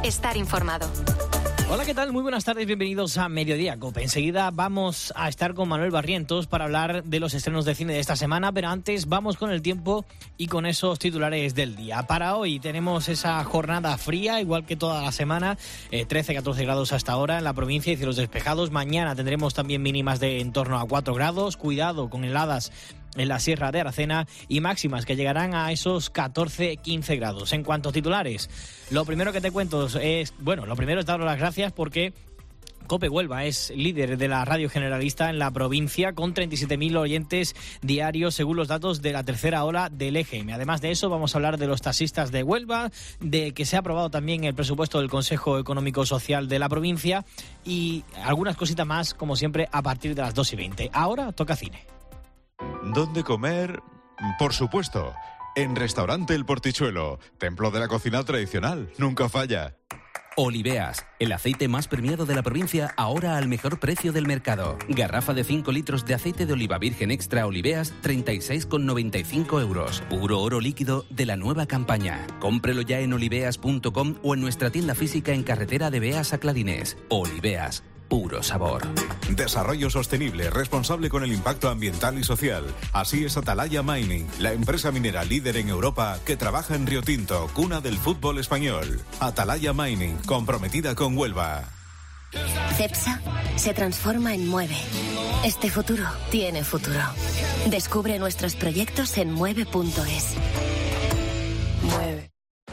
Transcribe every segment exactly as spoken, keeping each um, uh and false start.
estar informado. Hola, ¿qué tal? Muy buenas tardes, bienvenidos a Mediodía Cope. Enseguida vamos a estar con Manuel Barrientos para hablar de los estrenos de cine de esta semana, pero antes vamos con el tiempo y con esos titulares del día. Para hoy tenemos esa jornada fría, igual que toda la semana, eh, trece a catorce grados hasta ahora en la provincia y cielos despejados. Mañana tendremos también mínimas de en torno a cuatro grados, cuidado con heladas en la Sierra de Aracena y máximas que llegarán a esos catorce a quince grados. En cuanto a titulares, lo primero que te cuento es, bueno, lo primero es daros las gracias porque COPE Huelva es líder de la radio generalista en la provincia con treinta y siete mil oyentes diarios según los datos de la tercera ola del E G M. Además de eso vamos a hablar de los taxistas de Huelva, de que se ha aprobado también el presupuesto del Consejo Económico Social de la provincia y algunas cositas más, como siempre, a partir de las dos y veinte. Ahora toca cine. ¿Dónde comer? Por supuesto, en Restaurante El Portichuelo, templo de la cocina tradicional, nunca falla. Oliveas, el aceite más premiado de la provincia, ahora al mejor precio del mercado. Garrafa de cinco litros de aceite de oliva virgen extra Oliveas, treinta y seis con noventa y cinco euros. Puro oro líquido de la nueva campaña. Cómprelo ya en oliveas punto com o en nuestra tienda física en carretera de Beas a Clarines. Oliveas. Puro sabor. Desarrollo sostenible, responsable con el impacto ambiental y social. Así es Atalaya Mining, la empresa minera líder en Europa que trabaja en Río Tinto, cuna del fútbol español. Atalaya Mining, comprometida con Huelva. Cepsa se transforma en Mueve. Este futuro tiene futuro. Descubre nuestros proyectos en mueve punto es. Mueve.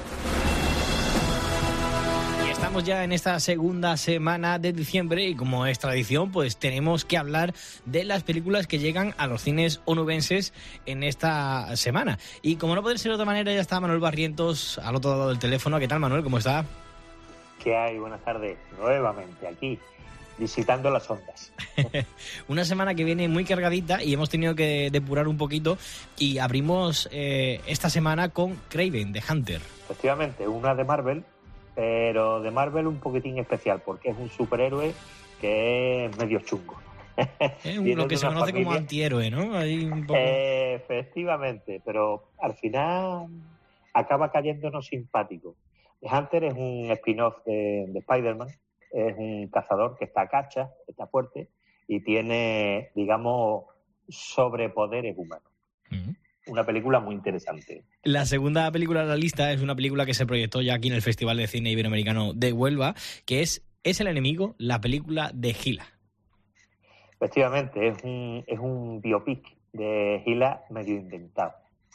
Estamos ya en esta segunda semana de diciembre y como es tradición, pues tenemos que hablar de las películas que llegan a los cines onubenses en esta semana. Y como no puede ser de otra manera, ya está Manuel Barrientos al otro lado del teléfono. ¿Qué tal, Manuel? ¿Cómo está? ¿Qué hay? Buenas tardes. Nuevamente aquí, visitando las ondas. Una semana que viene muy cargadita y hemos tenido que depurar un poquito y abrimos eh, esta semana con Kraven, The Hunter. Efectivamente, una de Marvel, pero de Marvel un poquitín especial, porque es un superhéroe que es medio chungo. Es lo que se conoce familia, como antihéroe, ¿no? Hay un poco... eh, efectivamente, pero al final acaba cayéndonos simpático. The Hunter es un spin-off de, de Spider-Man, es un cazador que está a cacha, está fuerte, y tiene, digamos, sobrepoderes humanos. Uh-huh. Una película muy interesante. La segunda película de la lista es una película que se proyectó ya aquí en el Festival de Cine Iberoamericano de Huelva, que es Es el enemigo, la película de Gila. Efectivamente, es un, es un biopic de Gila medio inventado.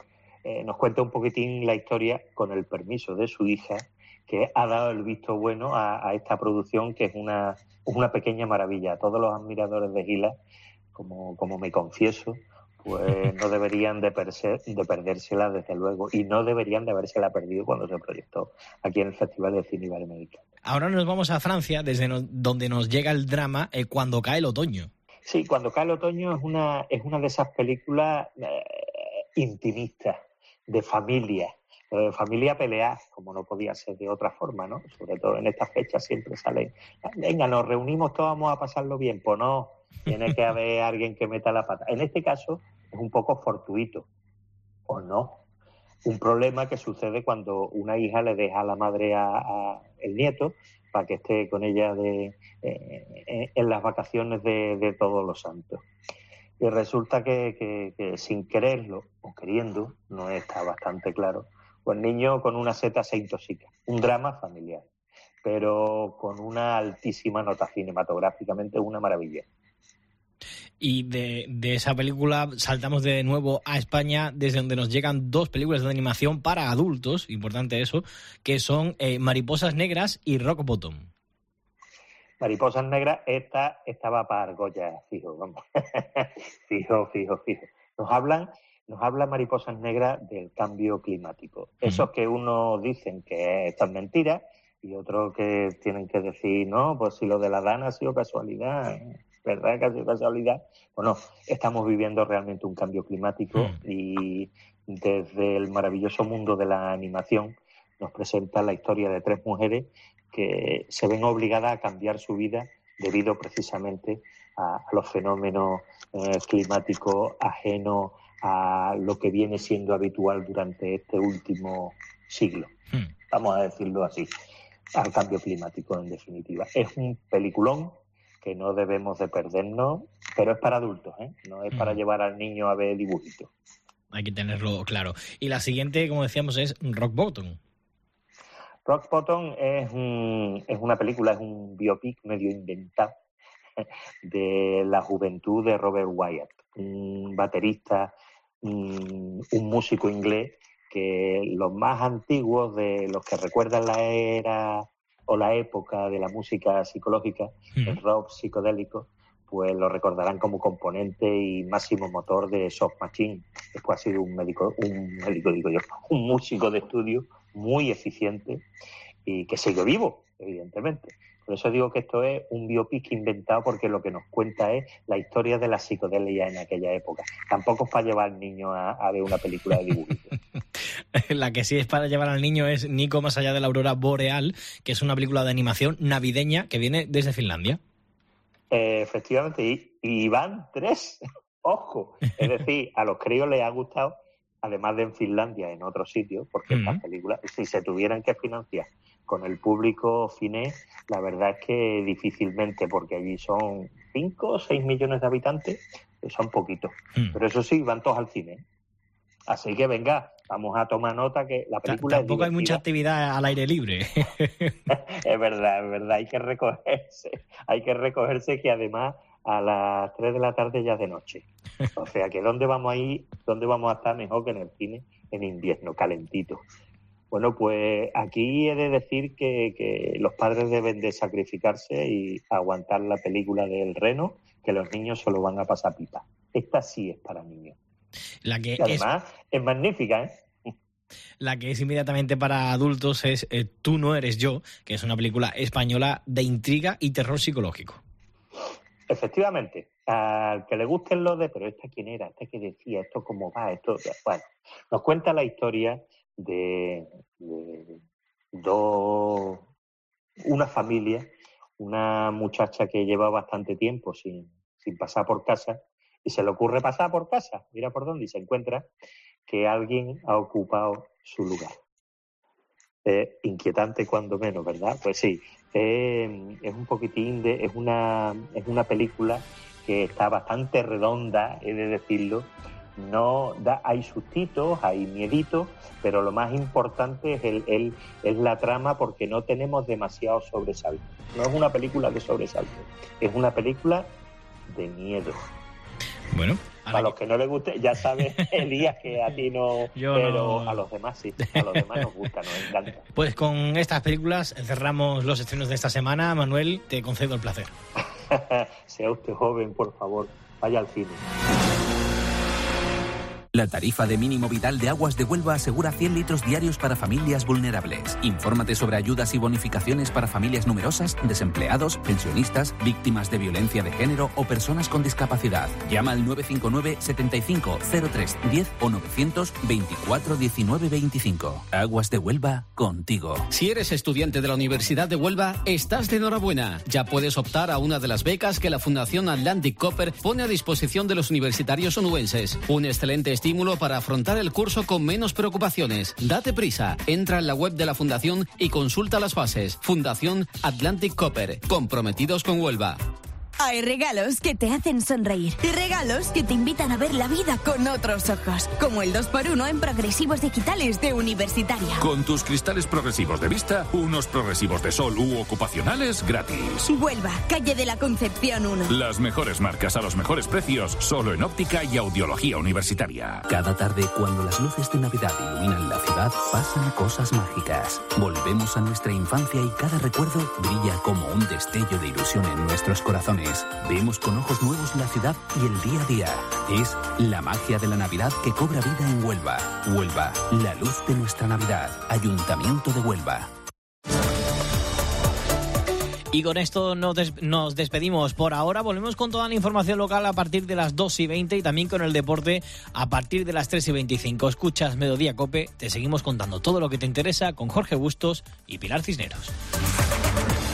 Eh, nos cuenta un poquitín la historia con el permiso de su hija, que ha dado el visto bueno a, a esta producción, que es una, una pequeña maravilla. Todos los admiradores de Gila, como, como me confieso, pues no deberían de, perse, de perdérsela, desde luego, y no deberían de habérsela perdido cuando se proyectó aquí en el Festival de Cine Iberoamericano. Ahora nos vamos a Francia, desde no, donde nos llega el drama eh, Cuando cae el otoño. Sí, Cuando cae el otoño es una, es una de esas películas eh, intimistas, de familia, de familia pelear, como no podía ser de otra forma, ¿no? Sobre todo en estas fechas siempre sale, venga, nos reunimos todos, vamos a pasarlo bien, pues no, tiene que haber alguien que meta la pata. En este caso es un poco fortuito, o no. Un problema que sucede cuando una hija le deja a la madre a, a el nieto para que esté con ella de, eh, en las vacaciones de, de Todos los Santos. Y resulta que, que, que sin quererlo o queriendo, no está bastante claro, pues el niño con una seta se intoxica. Un drama familiar, pero con una altísima nota cinematográficamente, una maravilla. Y de, de esa película saltamos de nuevo a España, desde donde nos llegan dos películas de animación para adultos, importante eso, que son eh, Mariposas Negras y Rock Bottom. Mariposas Negras, esta estaba para Argolla, fijo, vamos. fijo, fijo, fijo. Nos hablan, nos habla Mariposas Negras del cambio climático. Uh-huh. Esos que unos dicen que esto es mentira y otros que tienen que decir, no, pues si lo de la Dana ha sido casualidad, ¿verdad que ha sido casualidad? Bueno, estamos viviendo realmente un cambio climático uh-huh. y desde el maravilloso mundo de la animación nos presenta la historia de tres mujeres que se ven obligadas a cambiar su vida debido precisamente a, a los fenómenos eh, climáticos ajenos a lo que viene siendo habitual durante este último siglo. Hmm. Vamos a decirlo así. al cambio climático, en definitiva. Es un peliculón que no debemos de perdernos, pero es para adultos, ¿eh? No es para llevar al niño a ver dibujitos. Hay que tenerlo claro. Y la siguiente, como decíamos, es Rock Bottom. Rock Bottom es, un, es una película, es un biopic medio inventado de la juventud de Robert Wyatt, un baterista, un, un músico inglés que los más antiguos, de los que recuerdan la era o la época de la música psicológica, mm. el rock psicodélico, pues lo recordarán como componente y máximo motor de Soft Machine. Después ha sido un médico, un médico digo yo, un músico de estudio muy eficiente y que sigue vivo, evidentemente. Por eso digo que esto es un biopic inventado, porque lo que nos cuenta es la historia de la psicodelia en aquella época. Tampoco es para llevar al niño a, a ver una película de dibujitos. La que sí es para llevar al niño es Nico más allá de la aurora boreal, que es una película de animación navideña que viene desde Finlandia. Eh, efectivamente, y, y van tres, ojo. Es decir, a los críos les ha gustado, además de en Finlandia, en otros sitios, porque uh-huh. estas películas, si se tuvieran que financiar con el público finés, la verdad es que difícilmente, porque allí son cinco o seis millones de habitantes, que son poquitos. Uh-huh. Pero eso sí, van todos al cine. Así que venga, vamos a tomar nota que la película T- Tampoco es hay mucha actividad al aire libre. Es verdad, es verdad, hay que recogerse. Hay que recogerse que además a las tres de la tarde ya es de noche. O sea que ¿dónde vamos a ir? ¿Dónde vamos a estar mejor que en el cine en invierno, calentito? Bueno, pues aquí he de decir que, que los padres deben de sacrificarse y aguantar la película del Reno, que los niños solo van a pasar pipa. Esta sí es para niños. La que y además es, es magnífica, ¿eh? La que es inmediatamente para adultos es eh, Tú no eres yo, que es una película española de intriga y terror psicológico. Efectivamente, al que le gusten los de, pero esta quién era, esta que decía, esto cómo va, esto, bueno, nos cuenta la historia de, de dos, una familia, una muchacha que lleva bastante tiempo sin, sin pasar por casa, y se le ocurre pasar por casa, mira por dónde, y se encuentra que alguien ha ocupado su lugar. Eh, inquietante cuando menos, ¿verdad? Pues sí, eh, es un poquitín de, es una, es una película que está bastante redonda, he de decirlo. No da, hay sustitos, hay mieditos, pero lo más importante es el, el es la trama, porque no tenemos demasiado sobresalto. No es una película de sobresalto, es una película de miedo. Bueno, a, a los que no les guste, ya sabes, Elías, que a ti no, Yo pero no. a los demás sí, a los demás nos gusta, nos encanta. Pues con estas películas cerramos los estrenos de esta semana. Manuel, te concedo el placer. Sea usted joven, por favor, vaya al cine. La tarifa de mínimo vital de Aguas de Huelva asegura cien litros diarios para familias vulnerables. Infórmate sobre ayudas y bonificaciones para familias numerosas, desempleados, pensionistas, víctimas de violencia de género o personas con discapacidad. Llama al nueve cinco nueve, setenta y cinco, cero tres, diez o novecientos veinticuatro diecinueve veinticinco. Aguas de Huelva, contigo. Si eres estudiante de la Universidad de Huelva, estás de enhorabuena. Ya puedes optar a una de las becas que la Fundación Atlantic Copper pone a disposición de los universitarios onubenses. Un excelente estímulo para afrontar el curso con menos preocupaciones. Date prisa, entra en la web de la Fundación y consulta las bases. Fundación Atlantic Copper, comprometidos con Huelva. Hay regalos que te hacen sonreír y regalos que te invitan a ver la vida con otros ojos, como el dos por uno en progresivos digitales de Universitaria. Con tus cristales progresivos de vista, unos progresivos de sol u ocupacionales gratis. Huelva, calle de la Concepción uno. Las mejores marcas a los mejores precios, solo en óptica y audiología universitaria. Cada tarde, cuando las luces de Navidad iluminan la ciudad, pasan cosas mágicas. Volvemos a nuestra infancia y cada recuerdo brilla como un destello de ilusión en nuestros corazones. Vemos con ojos nuevos la ciudad y el día a día. Es la magia de la Navidad que cobra vida en Huelva. Huelva, la luz de nuestra Navidad. Ayuntamiento de Huelva. Y con esto nos, des- nos despedimos por ahora. Volvemos con toda la información local a partir de las dos y veinte y también con el deporte a partir de las tres y veinticinco. Escuchas Mediodía Cope, te seguimos contando todo lo que te interesa con Jorge Bustos y Pilar Cisneros.